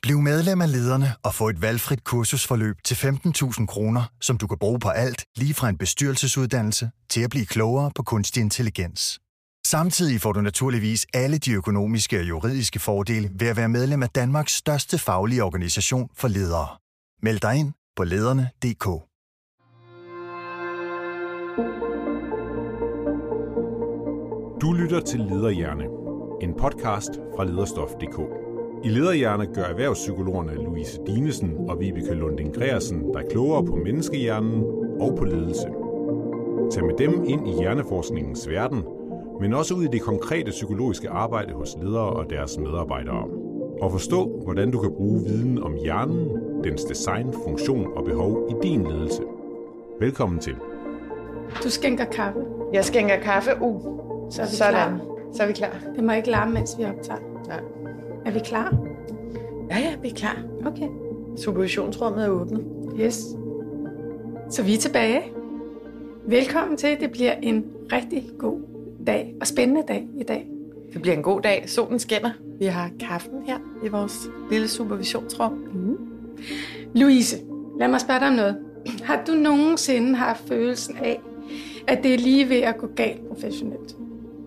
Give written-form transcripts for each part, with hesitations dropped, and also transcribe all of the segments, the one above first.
Bliv medlem af Lederne og få et valgfrit kursusforløb til 15.000 kroner, som du kan bruge på alt, lige fra en bestyrelsesuddannelse til at blive klogere på kunstig intelligens. Samtidig får du naturligvis alle de økonomiske og juridiske fordele ved at være medlem af Danmarks største faglige organisation for ledere. Meld dig ind på lederne.dk. Du lytter til Lederhjerne, en podcast fra Lederstof.dk. I Lederhjerne gør erhvervspsykologerne Louise Dinesen og Vibeke Lunding Gregersen dig klogere på menneskehjernen og på ledelse. Tag med dem ind i hjerneforskningens verden, men også ud i det konkrete psykologiske arbejde hos ledere og deres medarbejdere. Og forstå, hvordan du kan bruge viden om hjernen, dens design, funktion og behov i din ledelse. Velkommen til. Du skænker kaffe. Jeg skænker kaffe. Så er vi Sådan. klar. Så er vi klar. Det må ikke larme, mens vi optager. Ja. Er vi klar? Ja, vi er klar. Okay. Supervisionsrummet er åbnet. Yes. Så vi er tilbage. Velkommen til. Det bliver en rigtig god dag og spændende dag i dag. Det bliver en god dag. Solen skinner. Vi har kaffen her i vores lille supervisionsrum. Louise, lad mig spørge dig om noget. Har du nogensinde haft følelsen af, at det er lige ved at gå galt professionelt?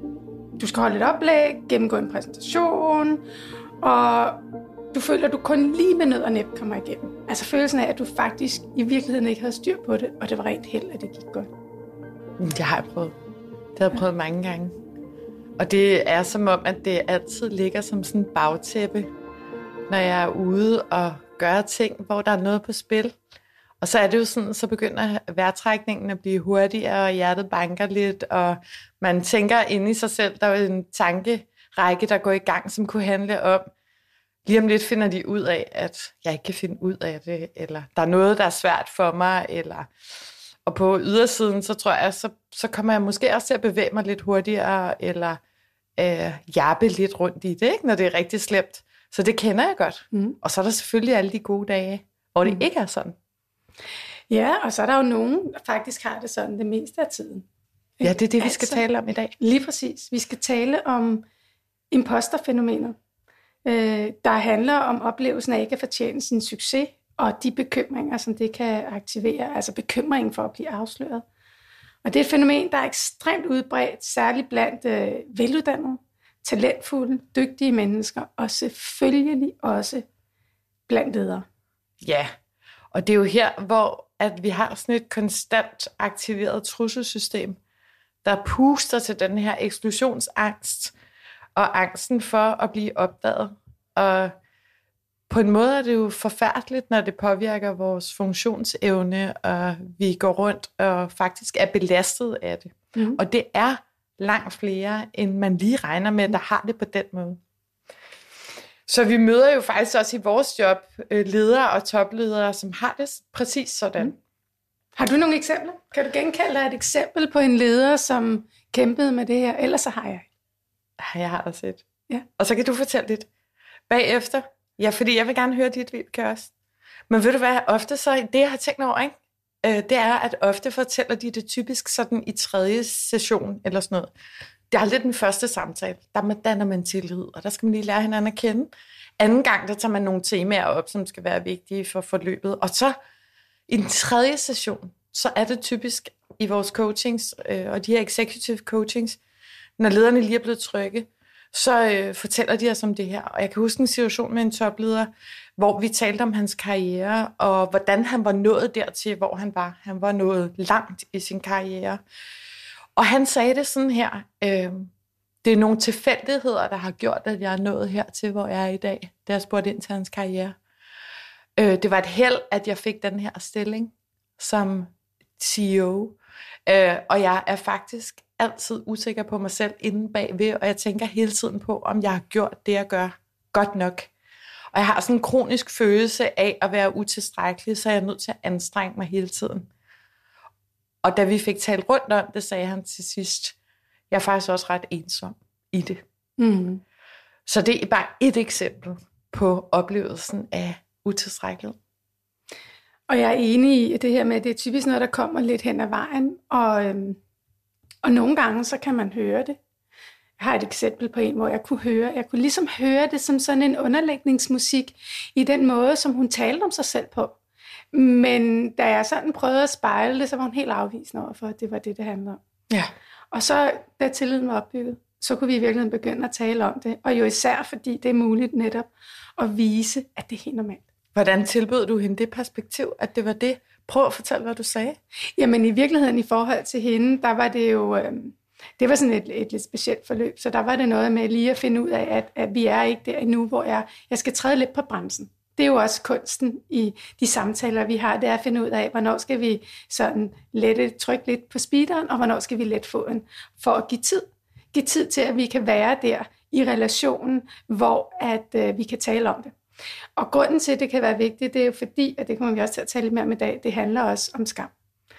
Du skal holde et oplæg, gennemgå en præsentation, og du føler, at du kun lige med nød og næppe kommer igennem. Altså følelsen af, at du faktisk i virkeligheden ikke havde styr på det, og det var rent held, at det gik godt. Det har jeg prøvet. Det har jeg prøvet mange gange. Og det er som om, at det altid ligger som sådan en bagtæppe, når jeg er ude og gør ting, hvor der er noget på spil. Og så er det jo sådan, så begynder vejrtrækningen at blive hurtigere, og hjertet banker lidt, og man tænker inde i sig selv, der er en tankerække, der går i gang, som kunne handle om, lige om lidt finder de ud af, at jeg ikke kan finde ud af det, eller der er noget, der er svært for mig, eller... Og på ydersiden, så tror jeg, så kommer jeg måske også til at bevæge mig lidt hurtigere, eller jappe lidt rundt i det, ikke? Når det er rigtig slemt. Så det kender jeg godt. Og så er der selvfølgelig alle de gode dage, hvor det ikke er sådan. Ja, og så er der jo nogen, der faktisk har det sådan det meste af tiden. Ja, det er det, vi skal tale om i dag. Lige præcis. Vi skal tale om imposterfænomenet, der handler om oplevelsen af ikke at fortjene sin succes, og de bekymringer, som det kan aktivere, altså bekymringen for at blive afsløret. Og det er et fænomen, der er ekstremt udbredt, særligt blandt veluddannede, talentfulde, dygtige mennesker, og selvfølgelig også blandt ledere. Ja, og det er jo her, hvor at vi har sådan et konstant aktiveret trusselsystem, der puster til den her eksklusionsangst, og angsten for at blive opdaget. Og på en måde er det jo forfærdeligt, når det påvirker vores funktionsevne, og vi går rundt og faktisk er belastet af det. Og det er langt flere, end man lige regner med, der har det på den måde. Så vi møder jo faktisk også i vores job ledere og topledere, som har det præcis sådan. Har du nogle eksempler? Kan du genkalde dig et eksempel på en leder, som kæmpede med det her? Ellers så har jeg. Jeg har da set. Ja. Og så kan du fortælle lidt bagefter. Ja, fordi jeg vil gerne høre dit, Vibeke, også. Men ved du hvad, ofte så, det jeg har tænkt over, ikke? Det er, at ofte fortæller de det typisk sådan i 3. session, eller sådan noget. Det er aldrig den første samtale. Der danner man tillid, og der skal man lige lære hinanden at kende. Anden gang, der tager man nogle temaer op, som skal være vigtige for forløbet. Og så i den 3. session, så er det typisk i vores coachings, og de her executive coachings, når lederne lige er blevet trygge, så fortæller de os om det her. Og jeg kan huske en situation med en topleder, hvor vi talte om hans karriere, og hvordan han var nået dertil, hvor han var. Han var nået langt i sin karriere. Og han sagde det sådan her, det er nogle tilfældigheder, der har gjort, at jeg er nået hertil, hvor jeg er i dag, da jeg spurgte ind til hans karriere. Det var et held, at jeg fik den her stilling som CEO. Og jeg er faktisk altid usikker på mig selv inde bagved, og jeg tænker hele tiden på, om jeg har gjort det, jeg gør godt nok. Og jeg har sådan en kronisk følelse af at være utilstrækkelig, så jeg er nødt til at anstrenge mig hele tiden. Og da vi fik talt rundt om det, sagde han til sidst, jeg er faktisk også ret ensom i det. Så det er bare et eksempel på oplevelsen af utilstrækkelighed. Og jeg er enig i det her med, at det er typisk noget, der kommer lidt hen ad vejen, og nogle gange så kan man høre det. har et eksempel på en, hvor jeg kunne ligesom høre det som sådan en underlægningsmusik i den måde, som hun talte om sig selv på. Men da jeg sådan prøvede at spejle det, så var hun helt afvisende overfor, at det var det handlede om. Ja. Og så, da tilliden var opbygget, så kunne vi i virkeligheden begynde at tale om det. Og jo især, fordi det er muligt netop at vise, at det er helt normalt. Hvordan tilbød du hende det perspektiv, at det var det? Prøv at fortælle, hvad du sagde. Jamen i virkeligheden i forhold til hende, der var det jo... Det var sådan et lidt specielt forløb, så der var det noget med lige at finde ud af, at vi er ikke der endnu, hvor jeg skal træde lidt på bremsen. Det er jo også kunsten i de samtaler, vi har, det er at finde ud af, hvornår skal vi sådan trykke lidt på speederen, og hvornår skal vi lette foden for at give tid. Give tid til, at vi kan være der i relationen, hvor at vi kan tale om det. Og grunden til, at det kan være vigtigt, det er jo fordi, at det kommer vi også til at tale lidt mere om i dag, det handler også om skam.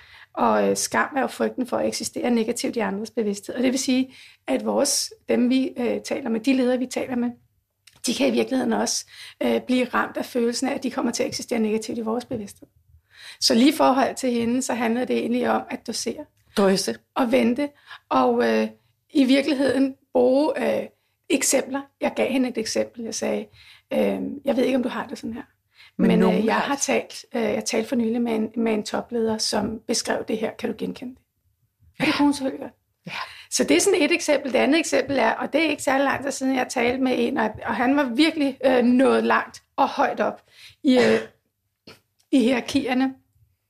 Og skam er jo frygten for at eksistere negativt i andres bevidsthed. Og det vil sige, at dem vi taler med, de ledere vi taler med, de kan i virkeligheden også blive ramt af følelsen af, at de kommer til at eksistere negativt i vores bevidsthed. Så lige i forhold til hende, så handlede det egentlig om at dosere. Drøse. Og vente. Og i virkeligheden bruge eksempler. Jeg gav hende et eksempel. Jeg sagde, jeg ved ikke, om du har det sådan her. Men jeg har talt for nylig med en topleder, som beskrev det her. Kan du genkende det? Ja. Det kunne hun selvfølgelig godt. Ja. Så det er sådan et eksempel. Det andet eksempel er, og det er ikke særlig lang tid siden, jeg talte med en, og han var virkelig nået langt og højt op i hierarkierne.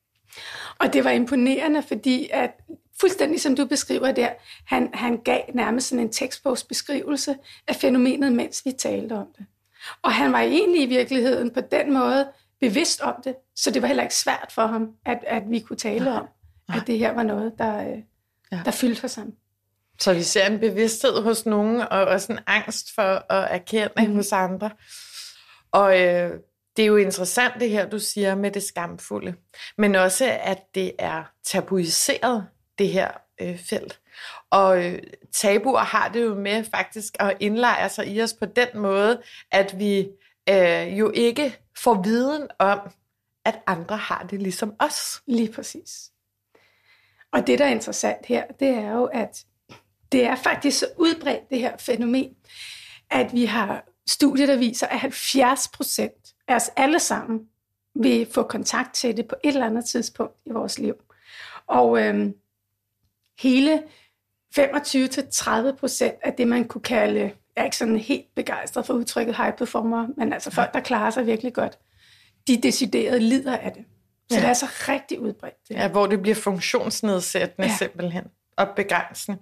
Og det var imponerende, fordi at fuldstændig som du beskriver der, han gav nærmest sådan en tekstbogsbeskrivelse af fænomenet, mens vi talte om det. Og han var egentlig i virkeligheden på den måde bevidst om det, så det var heller ikke svært for ham, at vi kunne tale om, at det her var noget, der fyldte for sammen. Så vi ser en bevidsthed hos nogen, og også en angst for at erkende hos andre. Og det er jo interessant det her, du siger med det skamfulde, men også, at det er tabuiseret, det her felt. Og tabuer har det jo med faktisk at indlejre sig i os på den måde, at vi jo ikke får viden om, at andre har det ligesom os. Lige præcis. Og det, der er interessant her, det er jo, at det er faktisk så udbredt, det her fænomen, at vi har studier, der viser, at 70% af os alle sammen vil få kontakt til det på et eller andet tidspunkt i vores liv. Og hele 25-30% af det, man kunne kalde, jeg er ikke sådan helt begejstret for udtrykket high performer, men altså folk, der klarer sig virkelig godt, de decideret lider af det. Så det er altså rigtig udbredt. Det. Ja, hvor det bliver funktionsnedsættende simpelthen, og begrænsende.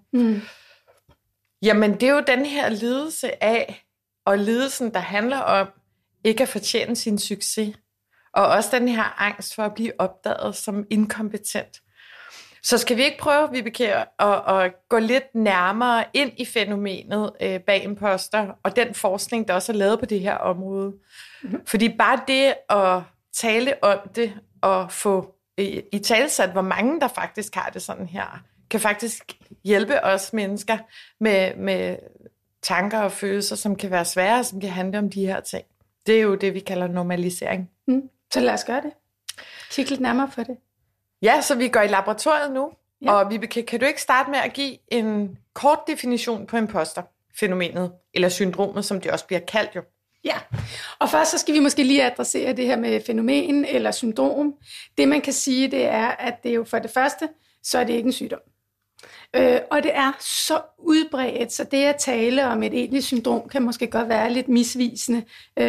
Jamen, det er jo den her lidelse af, og lidelsen, der handler om ikke at fortjene sin succes, og også den her angst for at blive opdaget som inkompetent. Så skal vi ikke prøve, Vibeke, at gå lidt nærmere ind i fænomenet bag imposter, og den forskning, der også er lavet på det her område. Fordi bare det at tale om det, og få i talesat, hvor mange der faktisk har det sådan her, kan faktisk hjælpe os mennesker med tanker og følelser, som kan være svære, som kan handle om de her ting. Det er jo det, vi kalder normalisering. Så lad os gøre det. Kig lidt nærmere på det. Ja, så vi går i laboratoriet nu, og Vibeke, kan du ikke starte med at give en kort definition på imposterfænomenet, eller syndromet, som det også bliver kaldt jo? Ja, og først så skal vi måske lige adressere det her med fænomen eller syndrom. Det man kan sige, det er, at det er jo for det første, så er det ikke en sygdom. Og det er så udbredt, så det at tale om et egentligt syndrom kan måske godt være lidt misvisende.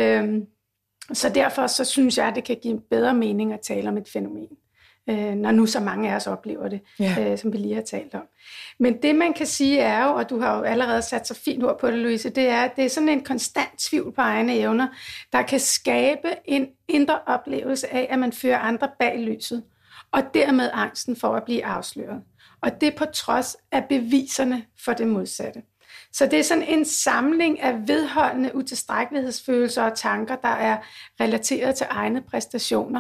Så derfor så synes jeg, at det kan give bedre mening at tale om et fænomen, når nu så mange af os oplever det, som vi lige har talt om. Men det man kan sige er jo, og du har jo allerede sat så fint ord på det, Louise, det er, at det er sådan en konstant tvivl på egne evner, der kan skabe en indre oplevelse af, at man fører andre bag lyset, og dermed angsten for at blive afsløret. Og det på trods af beviserne for det modsatte. Så det er sådan en samling af vedholdende utilstrækkelighedsfølelser og tanker, der er relateret til egne præstationer,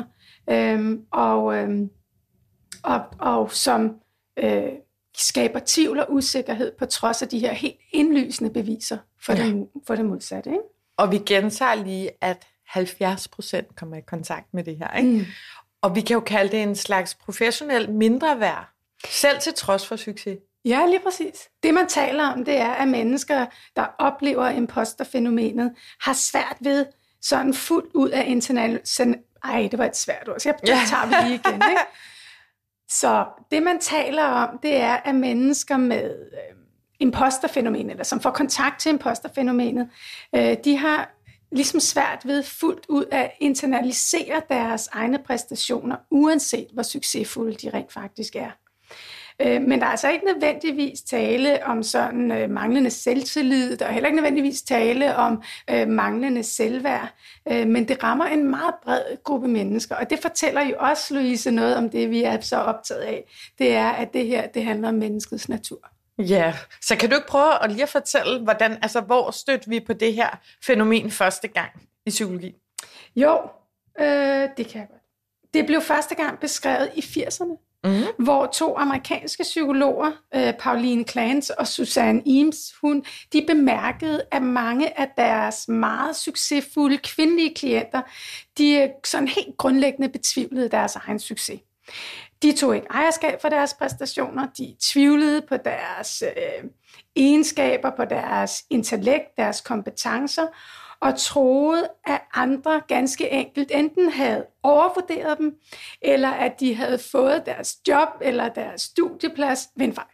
og som skaber tvivl og usikkerhed på trods af de her helt indlysende beviser for det modsatte. Ikke? Og vi gentager lige, at 70% kommer i kontakt med det her. Ikke? Og vi kan jo kalde det en slags professionel mindreværd, selv til trods for succes. Ja, lige præcis. Det, man taler om, det er, at mennesker, der oplever imposterfænomenet, har svært ved sådan fuldt ud af det var et svært ord, så jeg tager vi lige igen. Ikke? Så det, man taler om, det er, at mennesker med imposterfænomenet, eller som får kontakt til imposterfænomenet, de har ligesom svært ved fuldt ud at internalisere deres egne præstationer, uanset hvor succesfulde de rent faktisk er. Men der er altså ikke nødvendigvis tale om sådan manglende selvtillid, der er heller ikke nødvendigvis tale om manglende selvværd, men det rammer en meget bred gruppe mennesker, og det fortæller jo også, Louise, noget om det, vi er så optaget af. Det er, at det her, det handler om menneskets natur. Ja, så kan du ikke prøve at lige at fortælle, hvor stødte vi på det her fænomen første gang i psykologi? Jo, det kan jeg godt. Det blev første gang beskrevet i 80'erne. Hvor 2 amerikanske psykologer, Pauline Clance og Suzanne Imes, de bemærkede, at mange af deres meget succesfulde kvindelige klienter, de sådan helt grundlæggende betvivlede deres egen succes. De tog ikke ejerskab for deres præstationer, de tvivlede på deres egenskaber, på deres intellekt, deres kompetencer, og troede, at andre ganske enkelt enten havde overvurderet dem, eller at de havde fået deres job eller deres studieplads ved en fejl.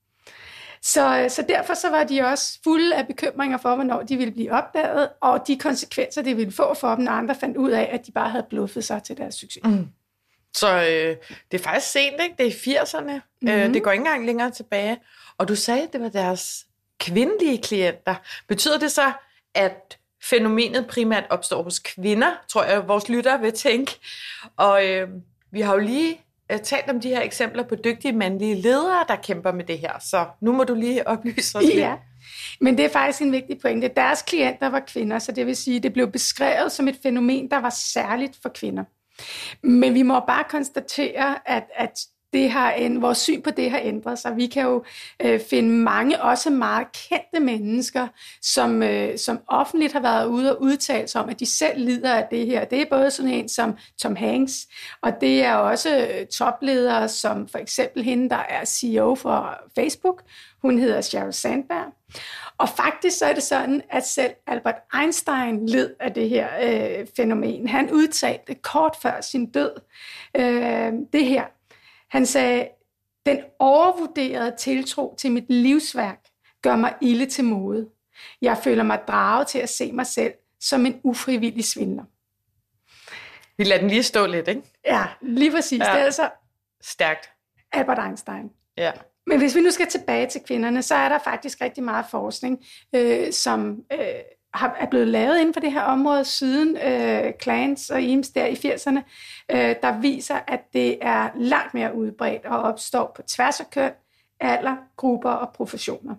Så derfor så var de også fulde af bekymringer for, hvornår de ville blive opdaget, og de konsekvenser, det ville få for dem, når andre fandt ud af, at de bare havde bluffet sig til deres succes. Så det er faktisk sent, ikke? Det er i 80'erne. Det går ikke engang længere tilbage. Og du sagde, at det var deres kvindelige klienter. Betyder det så, at fænomenet primært opstår hos kvinder, tror jeg, vores lyttere vil tænke. Og vi har jo lige talt om de her eksempler på dygtige mandlige ledere, der kæmper med det her. Så nu må du lige oplyse os lidt. Ja, men det er faktisk en vigtig pointe. Deres klienter var kvinder, så det vil sige, at det blev beskrevet som et fænomen, der var særligt for kvinder. Men vi må bare konstatere, at vores syn på det har ændret sig. Vi kan jo finde mange, også meget kendte mennesker, som offentligt har været ude og udtale sig om, at de selv lider af det her. Det er både sådan en som Tom Hanks, og det er også topledere, som for eksempel hende, der er CEO for Facebook. Hun hedder Sheryl Sandberg. Og faktisk så er det sådan, at selv Albert Einstein led af det her fænomen. Han udtalte kort før sin død det her. Han sagde, den overvurderede tiltro til mit livsværk gør mig ilde til mode. Jeg føler mig draget til at se mig selv som en ufrivillig svindler. Vi lader den lige stå lidt, ikke? Ja, lige præcis. Ja. Det er altså stærkt. Albert Einstein. Ja. Men hvis vi nu skal tilbage til kvinderne, så er der faktisk rigtig meget forskning, som er blevet lavet inden for det her område siden Clance og Imes der i 80'erne, der viser, at det er langt mere udbredt og opstår på tværs af køn, alder, grupper og professioner.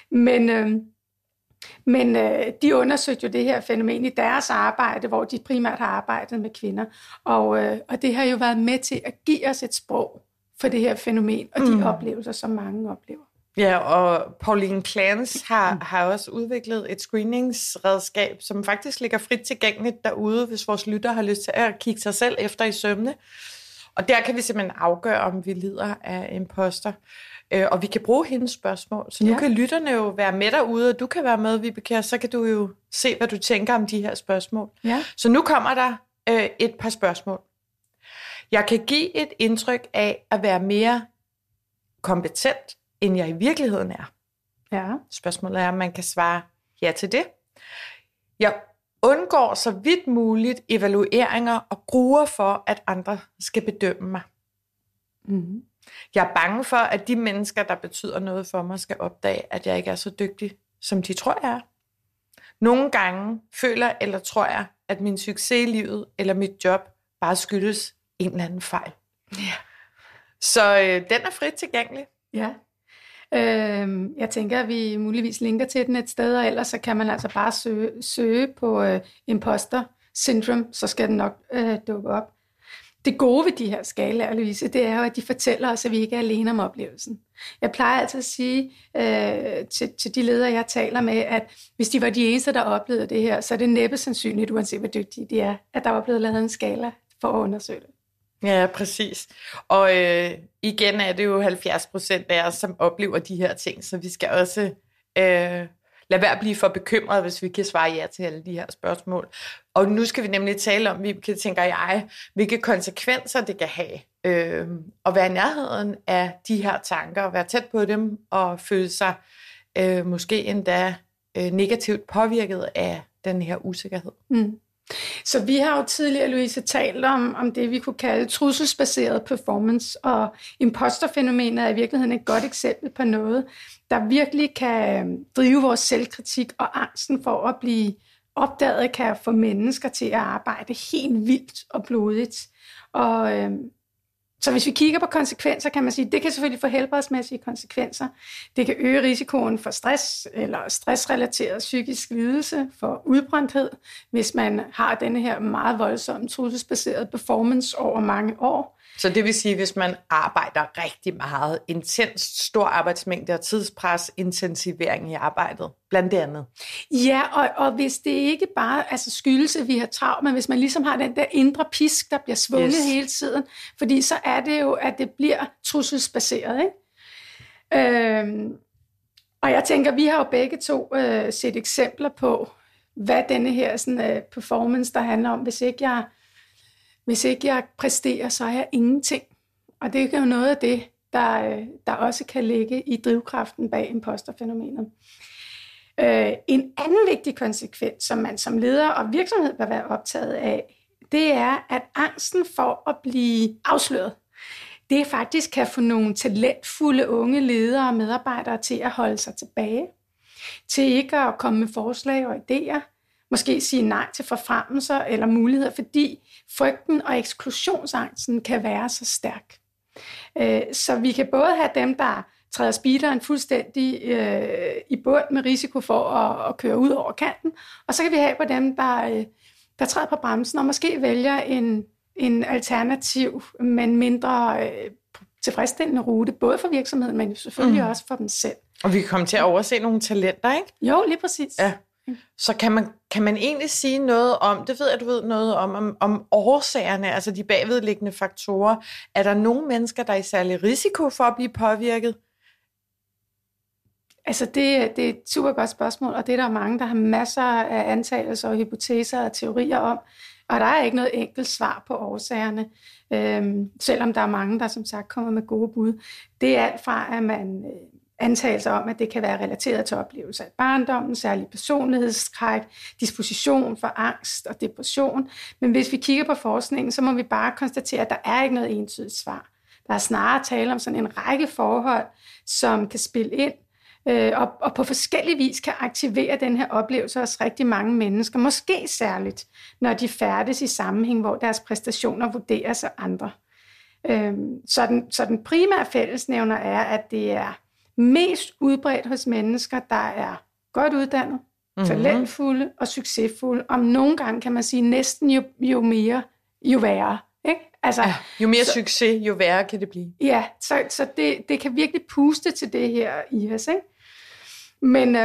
Men de undersøgte jo det her fænomen i deres arbejde, hvor de primært har arbejdet med kvinder. Og det har jo været med til at give os et sprog for det her fænomen, og de oplevelser, som mange oplever. Ja, og Pauline Clance har også udviklet et screeningsredskab, som faktisk ligger frit tilgængeligt derude, hvis vores lytter har lyst til at kigge sig selv efter i sømne. Og der kan vi simpelthen afgøre, om vi lider af imposter. Og vi kan bruge hendes spørgsmål. Så nu kan lytterne jo være med derude, og du kan være med, Vibeke, så kan du jo se, hvad du tænker om de her spørgsmål. Ja. Så nu kommer der et par spørgsmål. Jeg kan give et indtryk af at være mere kompetent, end jeg i virkeligheden er. Ja. Spørgsmålet er, om man kan svare ja til det. Jeg undgår så vidt muligt evalueringer og gruer for, at andre skal bedømme mig. Mm-hmm. Jeg er bange for, at de mennesker, der betyder noget for mig, skal opdage, at jeg ikke er så dygtig, som de tror, jeg er. Nogle gange føler eller tror jeg, at min succes i livet eller mit job bare skyldes en eller anden fejl. Ja. Så den er frit tilgængelig. Ja. Jeg tænker, at vi muligvis linker til den et sted, og ellers så kan man altså bare søge på imposter syndrome, så skal den nok dukke op. Det gode ved de her skalaer, Louise, det er jo, at de fortæller os, at vi ikke er alene om oplevelsen. Jeg plejer altid at sige til de ledere, jeg taler med, at hvis de var de eneste, der oplevede det her, så er det næppe sandsynligt, uanset hvor dygtige de er, at der var blevet lavet en skala for at undersøge det. Ja, præcis. Og igen er det jo 70% af os, som oplever de her ting, så vi skal også lade være at blive for bekymret, hvis vi kan svare ja til alle de her spørgsmål. Og nu skal vi nemlig tale om, tænker jeg, hvilke konsekvenser det kan have at være i nærheden af de her tanker, og være tæt på dem, og føle sig måske endda negativt påvirket af den her usikkerhed. Mm. Så vi har jo tidligere, Louise, talt om det, vi kunne kalde trusselsbaseret performance, og imposterfænomenet er i virkeligheden et godt eksempel på noget, der virkelig kan drive vores selvkritik, og angsten for at blive opdaget kan få mennesker til at arbejde helt vildt og blodigt. Og så hvis vi kigger på konsekvenser, kan man sige, det kan selvfølgelig få helbredsmæssige konsekvenser. Det kan øge risikoen for stress eller stressrelateret psykisk lidelse, for udbrændthed, hvis man har denne her meget voldsomme trusselsbaserede performance over mange år. Så det vil sige, hvis man arbejder rigtig meget, intens, stor arbejdsmængde og tidspres, intensivering i arbejdet, blandt andet. Ja, og hvis det ikke bare skyldes, at vi har travlt, men hvis man ligesom har den der indre pisk, der bliver svunget hele tiden, fordi så er det jo, at det bliver trusselsbaseret, ikke? Og jeg tænker, vi har jo begge to set eksempler på, hvad denne her sådan, performance, der handler om, hvis ikke jeg præsterer, så er jeg ingenting. Og det er jo noget af det, der også kan ligge i drivkraften bag imposterfænomenet. En anden vigtig konsekvens, som man som leder og virksomhed bør være optaget af, det er, at angsten for at blive afsløret, det faktisk kan få nogle talentfulde unge ledere og medarbejdere til at holde sig tilbage, til ikke at komme med forslag og idéer, måske sige nej til forfremmelser eller muligheder, fordi frygten og eksklusionsangsten kan være så stærk. Så vi kan både have dem, der træder speederen fuldstændig i bund med risiko for at køre ud over kanten, og så kan vi have på dem, der træder på bremsen og måske vælger en alternativ, men mindre tilfredsstillende rute, både for virksomheden, men selvfølgelig også for dem selv. Og vi kan komme til at overse nogle talenter, ikke? Jo, lige præcis. Ja. Så kan man egentlig sige noget om, det ved jeg, du ved noget om årsagerne, altså de bagvedliggende faktorer. Er der nogle mennesker, der er i særlig risiko for at blive påvirket? Altså det er et super godt spørgsmål, og det er der mange, der har masser af antagelser og hypoteser og teorier om. Og der er ikke noget enkelt svar på årsagerne, selvom der er mange, der som sagt kommer med gode bud. Det er alt fra, at man antagelser om, at det kan være relateret til oplevelser af barndommen, særlig personlighedstræk, disposition for angst og depression. Men hvis vi kigger på forskningen, så må vi bare konstatere, at der er ikke noget entydigt svar. Der er snarere tale om sådan en række forhold, som kan spille ind, og på forskellig vis kan aktivere den her oplevelse hos rigtig mange mennesker, måske særligt, når de færdes i sammenhæng, hvor deres præstationer vurderes af andre. Så den primære fællesnævner er, at det er mest udbredt hos mennesker, der er godt uddannet, talentfulde og succesfulde. Om nogle gange kan man sige, næsten jo mere, jo værre. Ikke? Altså, ja, jo mere succes, jo værre kan det blive. Ja, så det kan virkelig puste til det her i os. Ikke? Men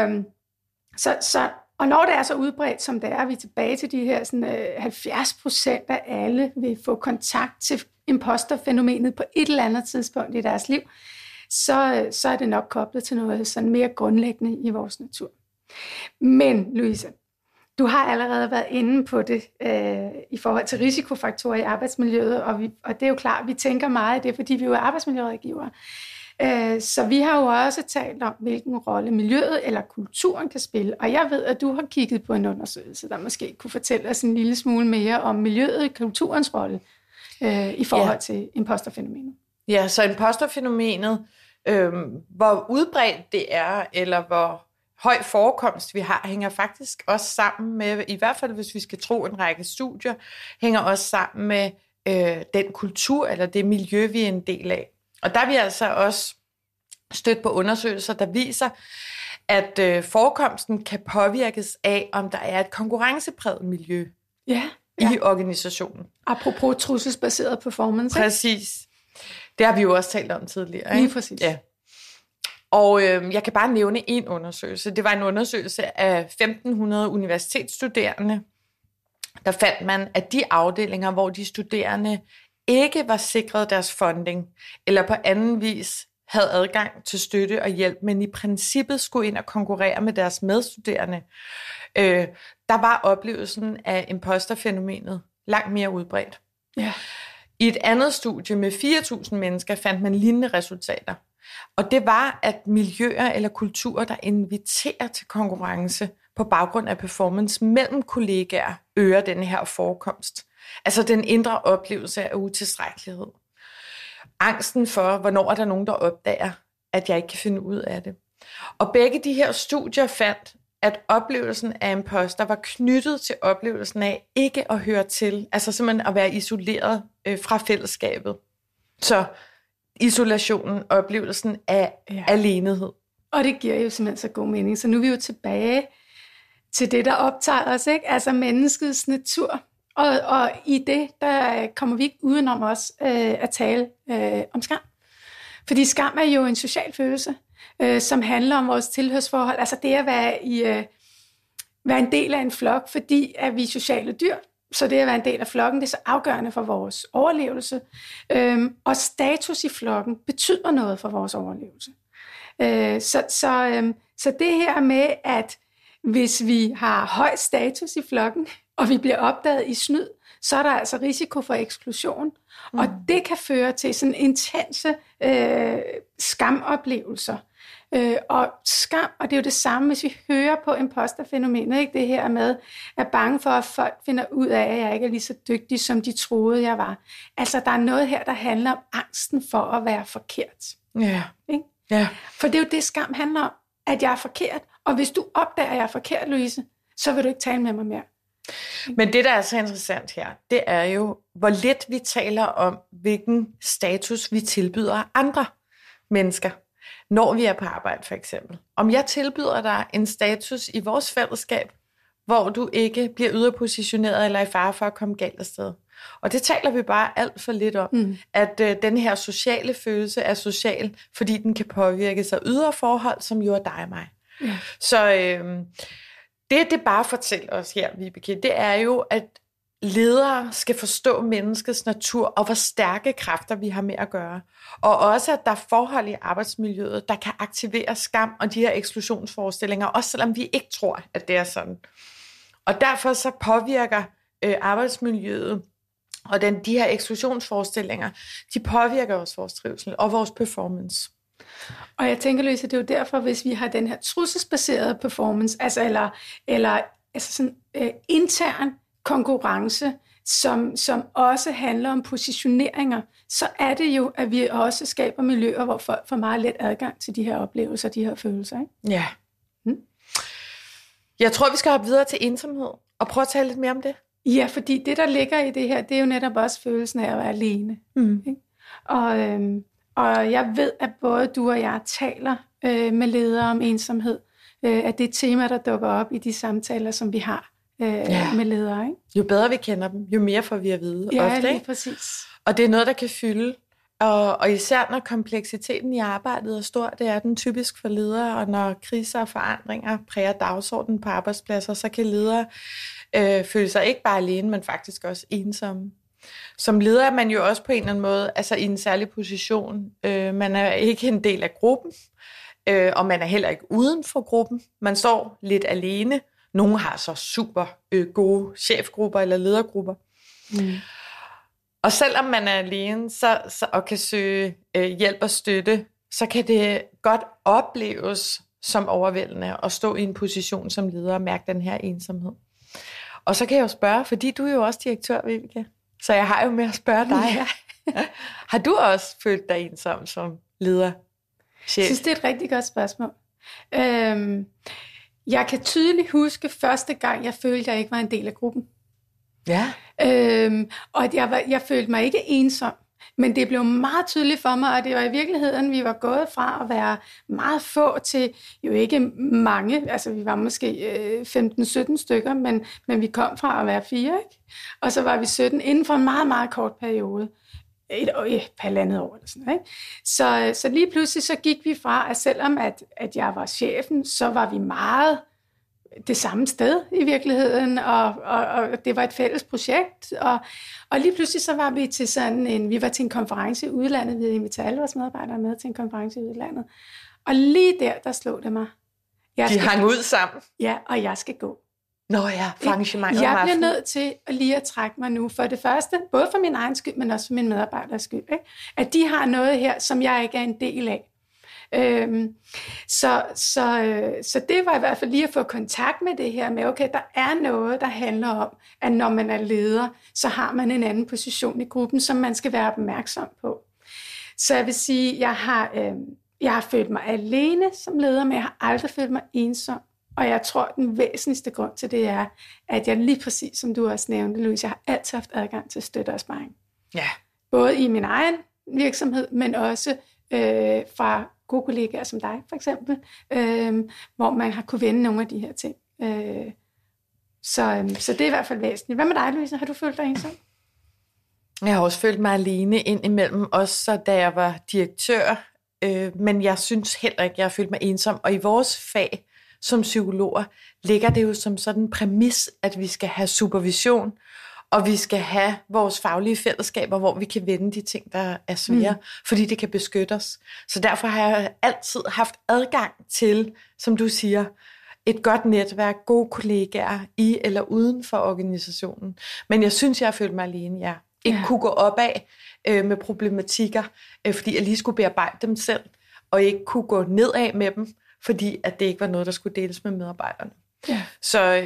og når det er så udbredt, som det er, vi er tilbage til de her sådan, 70% af alle vil få kontakt til imposterfænomenet på et eller andet tidspunkt i deres liv, så er det nok koblet til noget sådan mere grundlæggende i vores natur. Men, Louise, du har allerede været inde på det i forhold til risikofaktorer i arbejdsmiljøet, og det er jo klart, at vi tænker meget af det, fordi vi jo er arbejdsmiljørådgivere. Så vi har jo også talt om, hvilken rolle miljøet eller kulturen kan spille, og jeg ved, at du har kigget på en undersøgelse, der måske kunne fortælle os en lille smule mere om miljøet og kulturens rolle i forhold til imposterfænomenet. Ja, så imposterfænomenet, hvor udbredt det er, eller hvor høj forekomst vi har, hænger faktisk også sammen med, i hvert fald hvis vi skal tro en række studier, hænger også sammen med den kultur eller det miljø, vi er en del af. Og der er vi altså også stødt på undersøgelser, der viser, at forekomsten kan påvirkes af, om der er et konkurrencepræget miljø i organisationen. Apropos trusselsbaseret performance. Præcis. Det har vi jo også talt om tidligere. Lige præcis. Ja. Og jeg kan bare nævne en undersøgelse. Det var en undersøgelse af 1.500 universitetsstuderende. Der fandt man, at de afdelinger, hvor de studerende ikke var sikret deres funding, eller på anden vis havde adgang til støtte og hjælp, men i princippet skulle ind og konkurrere med deres medstuderende, der var oplevelsen af imposterfænomenet langt mere udbredt. Ja. I et andet studie med 4.000 mennesker fandt man lignende resultater. Og det var, at miljøer eller kulturer, der inviterer til konkurrence på baggrund af performance mellem kollegaer, øger den her forekomst. Altså den indre oplevelse af utilstrækkelighed. Angsten for, hvornår er der nogen, der opdager, at jeg ikke kan finde ud af det. Og begge de her studier fandt, at oplevelsen af imposter var knyttet til oplevelsen af ikke at høre til. Altså simpelthen at være isoleret fra fællesskabet. Så isolationen, oplevelsen af alenehed. Og det giver jo simpelthen så god mening. Så nu er vi jo tilbage til det, der optager os, ikke? Altså menneskets natur. Og i det, der kommer vi ikke udenom os at tale om skam. Fordi skam er jo en social følelse, som handler om vores tilhørsforhold. Altså det at være en del af en flok, fordi at vi er sociale dyr. Så det at være en del af flokken, det er så afgørende for vores overlevelse. Og status i flokken betyder noget for vores overlevelse. Så det her med, at hvis vi har høj status i flokken, og vi bliver opdaget i snyd, så er der altså risiko for eksklusion. Og det kan føre til sådan intense skamoplevelser. Og skam, og det er jo det samme, hvis vi hører på imposterfænomenet, ikke? Det her med, at bange for, at folk finder ud af, at jeg ikke er lige så dygtig, som de troede, jeg var. Altså, der er noget her, der handler om angsten for at være forkert. Ja. Ikke? Ja. For det er jo det, skam handler om, at jeg er forkert. Og hvis du opdager, at jeg er forkert, Louise, så vil du ikke tale med mig mere. Men det, der er så interessant her, det er jo, hvor lidt vi taler om, hvilken status vi tilbyder andre mennesker, når vi er på arbejde for eksempel. Om jeg tilbyder dig en status i vores fællesskab, hvor du ikke bliver yderpositioneret eller i fare for at komme galt afsted. Og det taler vi bare alt for lidt om, at den her sociale følelse er social, fordi den kan påvirke sig ydre forhold, som jo er dig og mig. Ja. Så det bare fortæller os her, Vibeke, det er jo, at ledere skal forstå menneskets natur og hvor stærke kræfter vi har med at gøre. Og også, at der er forhold i arbejdsmiljøet, der kan aktivere skam og de her eksklusionsforestillinger, også selvom vi ikke tror, at det er sådan. Og derfor så påvirker arbejdsmiljøet og de her eksklusionsforestillinger, de påvirker også vores trivsel og vores performance. Og jeg tænker, Louise, det er jo derfor, hvis vi har den her trusselsbaserede performance, altså sådan intern konkurrence, som også handler om positioneringer, så er det jo, at vi også skaber miljøer, hvor folk får meget let adgang til de her oplevelser, de her følelser. Ikke? Ja. Jeg tror, vi skal hoppe videre til ensomhed og prøve at tale lidt mere om det. Ja, fordi det, der ligger i det her, det er jo netop også følelsen af at være alene. Ikke? Og jeg ved, at både du og jeg taler med ledere om ensomhed, at det er et tema, der dukker op i de samtaler, som vi har med ledere. Ikke? Jo bedre vi kender dem, jo mere får vi at vide. Ja, ofte, lige ikke? præcis. Og det er noget, der kan fylde. Og især når kompleksiteten i arbejdet er stor, det er den typisk for ledere, og når kriser og forandringer præger dagsordenen på arbejdspladser, så kan ledere føle sig ikke bare alene, men faktisk også ensomme. Som leder er man jo også på en eller anden måde altså i en særlig position. Man er ikke en del af gruppen, og man er heller ikke uden for gruppen. Man står lidt alene. Nogle har så super gode chefgrupper eller ledergrupper. Og selvom man er alene og kan søge hjælp og støtte, så kan det godt opleves som overvældende at stå i en position som leder og mærke den her ensomhed. Og så kan jeg jo spørge, fordi du er jo også direktør, Vibeke, så jeg har jo med at spørge dig. Ja. Har du også følt dig ensom som leder? Chef? Jeg synes, det er et rigtig godt spørgsmål. Jeg kan tydeligt huske første gang, jeg følte, at jeg ikke var en del af gruppen. Ja. Og jeg følte mig ikke ensom, men det blev meget tydeligt for mig, og det var i virkeligheden, vi var gået fra at være meget få til jo ikke mange, altså vi var måske 15-17 stykker, men vi kom fra at være 4, ikke? Og så var vi 17 inden for en meget, meget kort periode. Et halvandet år eller sådan, ikke? Så lige pludselig så gik vi fra, at selvom at jeg var chefen, så var vi meget det samme sted i virkeligheden, og det var et fælles projekt, og lige pludselig så var vi til vi var til en konference i udlandet, vi havde inviteret alle vores medarbejdere med til en konference i udlandet, og lige der slog det mig. De hang ud sammen? Ja, og jeg skal gå. Nå ja, arrangementet. Jeg bliver nødt til lige at trække mig nu, for det første, både for min egen skyld, men også for mine medarbejderes skyld, ikke? At de har noget her, som jeg ikke er en del af. Så det var i hvert fald lige at få kontakt med det her med, okay, der er noget, der handler om, at når man er leder, så har man en anden position i gruppen, som man skal være opmærksom på. Så jeg vil sige, jeg har følt mig alene som leder, men jeg har aldrig følt mig ensom. Og jeg tror, den væsentligste grund til det er, at jeg lige præcis, som du også nævnte, Louise, jeg har altid haft adgang til støtte og sparring. Ja. Både i min egen virksomhed, men også fra gode kollegaer som dig, for eksempel, hvor man har kunne vende nogle af de her ting. Så det er i hvert fald væsentligt. Hvad med dig, Louise? Har du følt dig ensom? Jeg har også følt mig alene indimellem, også da jeg var direktør, men jeg synes heller ikke, jeg har følt mig ensom. Og i vores fag som psykologer ligger det jo som sådan en præmis, at vi skal have supervision, og vi skal have vores faglige fællesskaber, hvor vi kan vende de ting, der er svære, fordi det kan beskytte os. Så derfor har jeg altid haft adgang til, som du siger, et godt netværk, gode kollegaer i eller uden for organisationen. Men jeg synes, jeg har følt mig alene, jeg ikke kunne gå opad med problematikker, fordi jeg lige skulle bearbejde dem selv, og ikke kunne gå nedad med dem, fordi at det ikke var noget, der skulle deles med medarbejderne. Ja. Så,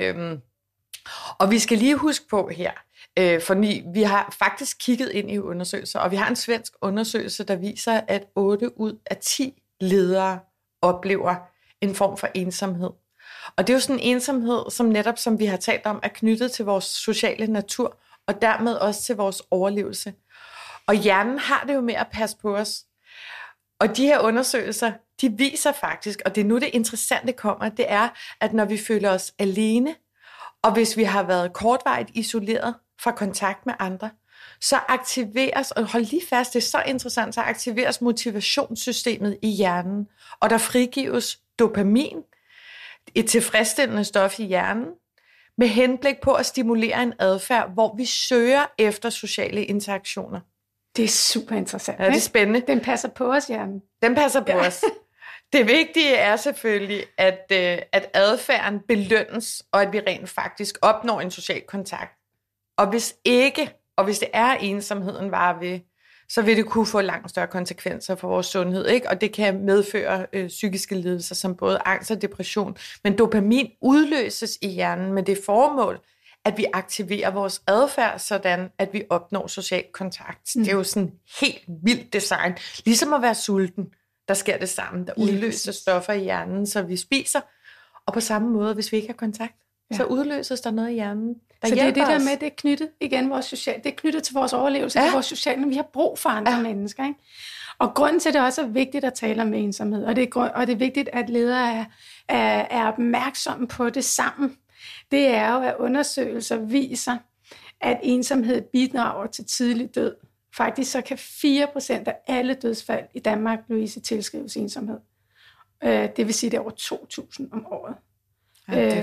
og vi skal lige huske på her, for vi har faktisk kigget ind i undersøgelser, og vi har en svensk undersøgelse, der viser, at 8 ud af 10 ledere oplever en form for ensomhed. Og det er jo sådan en ensomhed, som netop, som vi har talt om, er knyttet til vores sociale natur, og dermed også til vores overlevelse. Og hjernen har det jo med at passe på os. Og de her undersøgelser, de viser faktisk, og det er nu det interessante kommer, det er, at når vi føler os alene, og hvis vi har været kortvarigt isoleret fra kontakt med andre, så aktiveres, og hold lige fast, det er så interessant, så aktiveres motivationssystemet i hjernen, og der frigives dopamin, et tilfredsstillende stof i hjernen, med henblik på at stimulere en adfærd, hvor vi søger efter sociale interaktioner. Det er super interessant. Ja, det er spændende. Den passer på os, hjernen. Den passer på os. Det vigtige er selvfølgelig, at adfærden belønnes, og at vi rent faktisk opnår en social kontakt. Og hvis ikke, og hvis det er ensomheden varer ved, så vil det kunne få langt større konsekvenser for vores sundhed, ikke? Og det kan medføre psykiske lidelser som både angst og depression. Men dopamin udløses i hjernen med det formål, at vi aktiverer vores adfærd, sådan at vi opnår social kontakt. Det er jo sådan helt vildt design. Ligesom at være sulten, der sker det samme. Der udløser stoffer i hjernen, så vi spiser. Og på samme måde, hvis vi ikke har kontakt, så udløses der noget i hjernen, der så det er det der os. med, det er knyttet igen vores sociale, det er knyttet til vores overlevelse, til vores sociale, vi har brug for andre mennesker, ikke? Og grunden til, det også er vigtigt at tale om ensomhed, og det er vigtigt, at ledere er opmærksomme på det sammen, det er jo, at undersøgelser viser, at ensomhed bidrager til tidlig død. Faktisk så kan 4% af alle dødsfald i Danmark, Louise, tilskrives ensomhed. Det vil sige, det er over 2.000 om året. Ja, det er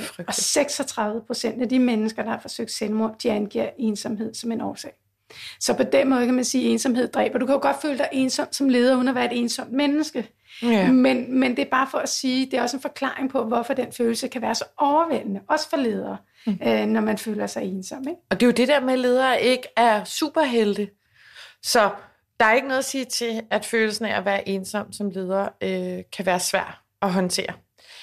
og 36% af de mennesker, der har forsøgt selvmord, de angiver ensomhed som en årsag. Så på den måde kan man sige, at ensomhed dræber. Du kan jo godt føle dig ensom som leder, uden at være et ensomt menneske. Ja. Men det er bare for at sige, det er også en forklaring på, hvorfor den følelse kan være så overvældende, også for ledere, når man føler sig ensom. Ikke? Og det er jo det der med, at ledere ikke er superhelte. Så der er ikke noget at sige til, at følelsen af at være ensom som leder kan være svær at håndtere.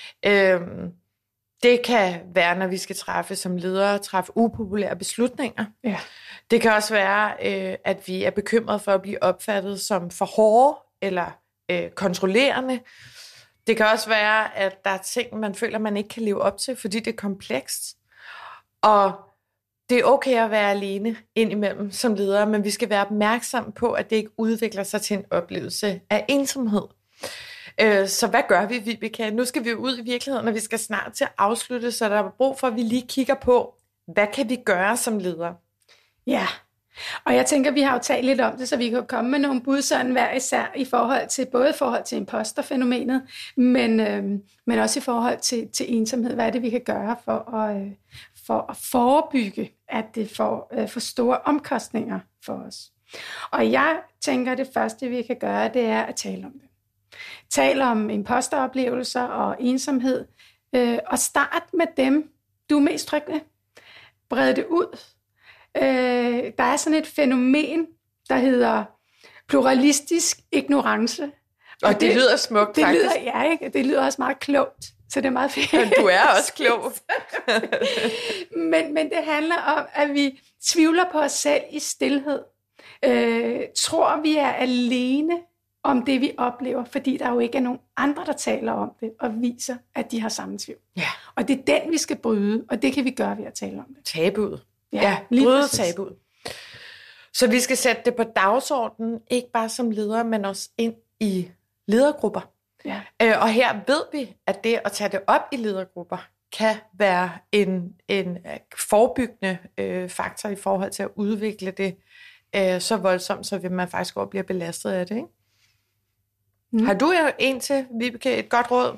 Det kan være, når vi skal som ledere, træffe upopulære beslutninger. Ja. Det kan også være, at vi er bekymrede for at blive opfattet som for hårde eller kontrollerende. Det kan også være, at der er ting, man føler, man ikke kan leve op til, fordi det er komplekst. Og det er okay at være alene indimellem som ledere, men vi skal være opmærksomme på, at det ikke udvikler sig til en oplevelse af ensomhed. Så hvad gør vi, Vibeke? Nu skal vi ud i virkeligheden, og vi skal snart til at afslutte, så der er brug for, at vi lige kigger på, hvad kan vi gøre som ledere? Ja, Og jeg tænker, vi har jo talt lidt om det, så vi kan komme med nogle bud sådan hver især både i forhold til imposterfænomenet, men også i forhold til ensomhed. Hvad er det, vi kan gøre for at forebygge, at det får store omkostninger for os? Og jeg tænker, at det første, vi kan gøre, det er at tale om det. Tale om imposteroplevelser og ensomhed, og start med dem, du er mest tryg ved. Bred det ud. Der er sådan et fænomen, der hedder pluralistisk ignorance. Og det lyder smukt, det faktisk. Det lyder også meget klogt, så det er meget fint. Men du er også klog. men det handler om, at vi tvivler på os selv i stilhed. Tror, vi er alene om det, vi oplever, fordi der jo ikke er nogen andre, der taler om det og viser, at de har samme tvivl. Ja. Og det er den, vi skal bryde, og det kan vi gøre ved at tale om det. Tabuet. Ja, bryde tabuet. Så vi skal sætte det på dagsordenen, ikke bare som ledere, men også ind i ledergrupper. Ja. Og her ved vi, at det at tage det op i ledergrupper kan være en forebyggende faktor i forhold til at udvikle det så voldsomt, så vil man faktisk også blive belastet af det, ikke? Har du en til, Vibeke, et godt råd?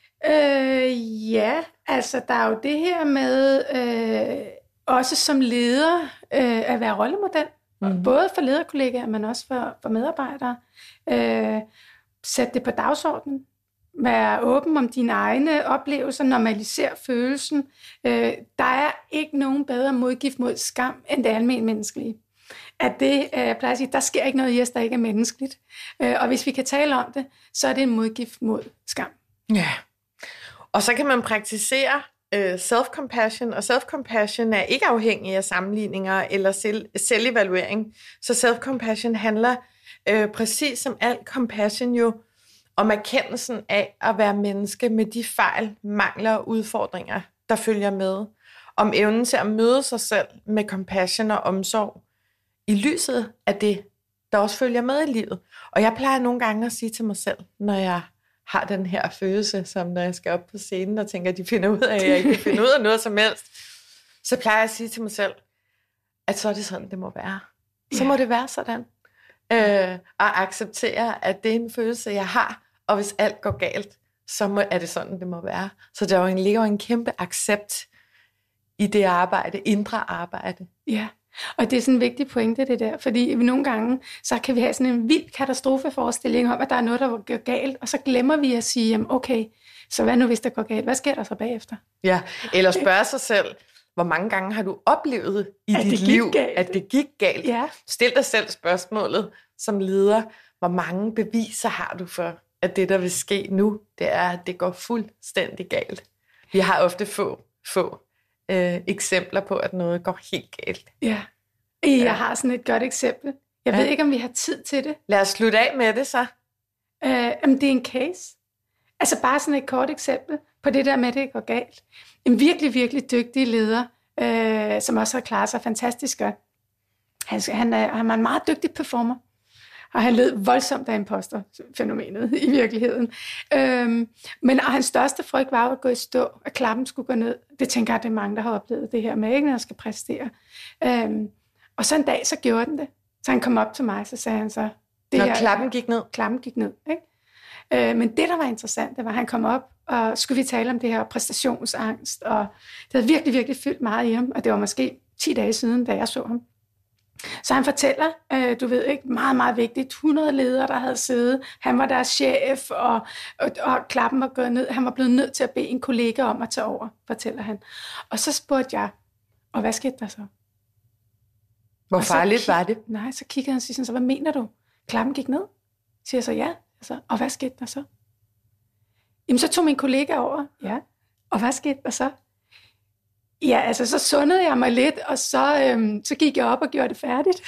Ja, altså der er jo det her med også som leder at være rollemodel, både for lederkollegaer, men også for medarbejdere. Sæt det på dagsordenen. Vær åben om dine egne oplevelser, normaliser følelsen. Der er ikke nogen bedre modgift mod skam, end det almen menneskelige. At det, jeg plejer at sige, der sker ikke noget i os, der ikke er menneskeligt. Og hvis vi kan tale om det, så er det en modgift mod skam. Ja. Og så kan man praktisere self-compassion, og self-compassion er ikke afhængig af sammenligninger eller selvevaluering. Så self-compassion handler præcis som al compassion jo om erkendelsen af at være menneske med de fejl, mangler og udfordringer, der følger med. Om evnen til at møde sig selv med compassion og omsorg i lyset af det, der også følger med i livet. Og jeg plejer nogle gange at sige til mig selv, når jeg har den her følelse, som når jeg skal op på scenen og tænker, at de finder ud af, at jeg ikke kan finde ud af noget som helst, så plejer jeg at sige til mig selv, at så er det sådan, det må være. Så må det være sådan. Og acceptere, at det er en følelse, jeg har, og hvis alt går galt, så er det sådan, det må være. Så der ligger jo en kæmpe accept i det arbejde, indre arbejde. Ja. Og det er sådan en vigtig pointe, det der, fordi nogle gange, så kan vi have sådan en vild katastrofeforestilling om, at der er noget, der går galt, og så glemmer vi at sige, jamen okay, så hvad nu, hvis det går galt? Hvad sker der så bagefter? Ja, eller spørge sig selv, hvor mange gange har du oplevet i dit liv, at det gik galt? Ja. Stil dig selv spørgsmålet som leder, hvor mange beviser har du for, at det, der vil ske nu, det er, at det går fuldstændig galt. Vi har ofte få eksempler på, at noget går helt galt. Ja, jeg har sådan et godt eksempel. Jeg ved ikke, om vi har tid til det. Lad os slutte af med det så. Det er en case. Altså bare sådan et kort eksempel på det der med, at det går galt. En virkelig, virkelig dygtig leder, som også har klaret sig fantastisk godt. Han er en meget dygtig performer. Og han led voldsomt af imposterfænomenet i virkeligheden. Men hans største frygt var at gå i stå, at klappen skulle gå ned. Det tænker jeg, at det er mange, der har oplevet det her med, ikke, når jeg skal præstere. Og så en dag, så gjorde den det. Så han kom op til mig, så sagde han så... Klappen gik ned? Klappen gik ned, ikke? Men det, der var interessant, det var, at han kom op, og skulle vi tale om det her præstationsangst, og det havde virkelig, virkelig fyldt meget i ham, og det var måske 10 dage siden, da jeg så ham. Så han fortæller, du ved ikke, meget, meget vigtigt, 100 ledere, der havde siddet. Han var deres chef, og klappen var gået ned. Han var blevet nødt til at bede en kollega om at tage over, fortæller han. Og så spurgte jeg, og hvad skete der så? Hvor farligt var det? Nej, så kiggede han og siger, så hvad mener du? Klappen gik ned? Siger så ja. Så, og hvad skete der så? Jamen, så tog min kollega over. Ja. Og hvad skete der så? Ja, altså så sundede jeg mig lidt, og så gik jeg op og gjorde det færdigt.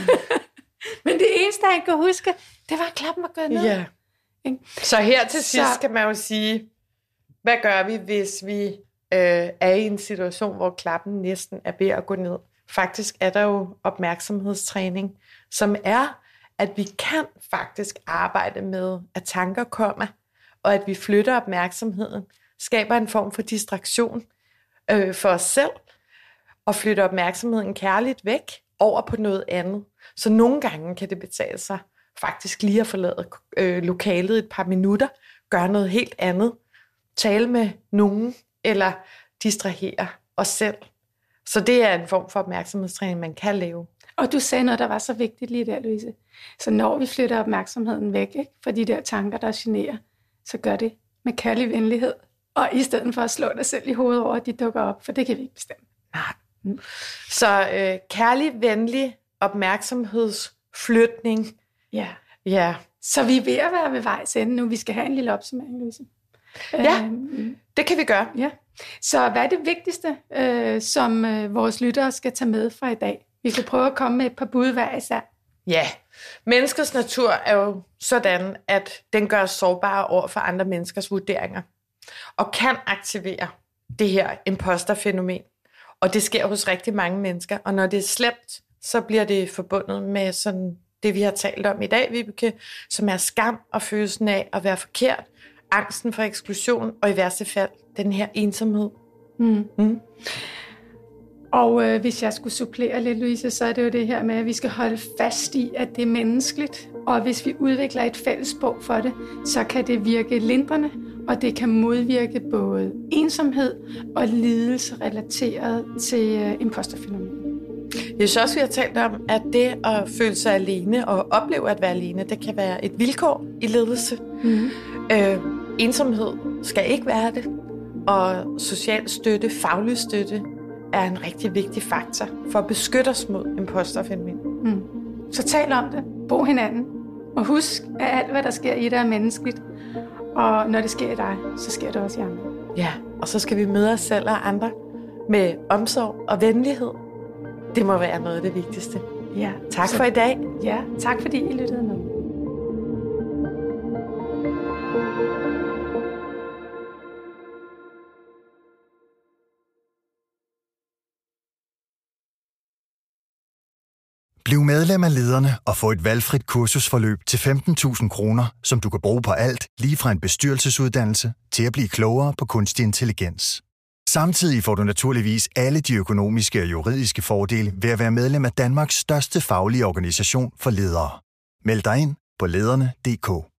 Men det eneste, jeg kunne huske, det var, at klappen var gået ned. Ja. Så her til sidst kan man jo sige, hvad gør vi, hvis vi er i en situation, hvor klappen næsten er ved at gå ned? Faktisk er der jo opmærksomhedstræning, som er, at vi kan faktisk arbejde med, at tanker kommer, og at vi flytter opmærksomheden, skaber en form for distraktion for os selv, og flytter opmærksomheden kærligt væk, over på noget andet. Så nogle gange kan det betale sig faktisk lige at forlade lokalet et par minutter, gøre noget helt andet, tale med nogen, eller distrahere os selv. Så det er en form for opmærksomhedstræning, man kan lave. Og du sagde noget, der var så vigtigt lige der, Louise. Så når vi flytter opmærksomheden væk, ikke, fra de der tanker, der generer, så gør det med kærlig venlighed. Og i stedet for at slå dig selv i hovedet over, at de dukker op, for det kan vi ikke bestemme. Nej. Så kærlig, venlig opmærksomhedsflytning. Ja. Så vi er ved at være ved vejs ende nu. Vi skal have en lille opsummering, Louise. Ja, det kan vi gøre. Ja. Så hvad er det vigtigste, som vores lyttere skal tage med fra i dag? Vi kan prøve at komme med et par bud hver især. Ja, menneskets natur er jo sådan, at den gør os sårbare over for andre menneskers vurderinger, og kan aktivere det her imposterfænomen. Og det sker hos rigtig mange mennesker, og når det er slemt, så bliver det forbundet med sådan det, vi har talt om i dag, Vibeke, som er skam og følelsen af at være forkert, angsten for eksklusion, og i værste fald den her ensomhed. Og hvis jeg skulle supplere lidt, Louise, så er det jo det her med, at vi skal holde fast i, at det er menneskeligt. Og hvis vi udvikler et fælles sprog for det, så kan det virke lindrende, og det kan modvirke både ensomhed og lidelse relateret til imposterfænomenet. Jeg synes også, vi har talt om, at det at føle sig alene og opleve at være alene, det kan være et vilkår i ledelse. Ensomhed skal ikke være det, og social støtte, faglig støtte, er en rigtig vigtig faktor for at beskytte os mod imposterfænomen. Så tal om det, brug hinanden, og husk, at alt, hvad der sker i dig, er menneskeligt. Og når det sker i dig, så sker det også i andre. Ja, og så skal vi møde os selv og andre med omsorg og venlighed. Det må være noget af det vigtigste. Ja. Tak for i dag. Ja, tak fordi I lyttede med. Bliv medlem af Lederne og få et valgfrit kursusforløb til 15.000 kroner, som du kan bruge på alt, lige fra en bestyrelsesuddannelse til at blive klogere på kunstig intelligens. Samtidig får du naturligvis alle de økonomiske og juridiske fordele ved at være medlem af Danmarks største faglige organisation for ledere. Meld dig ind på lederne.dk.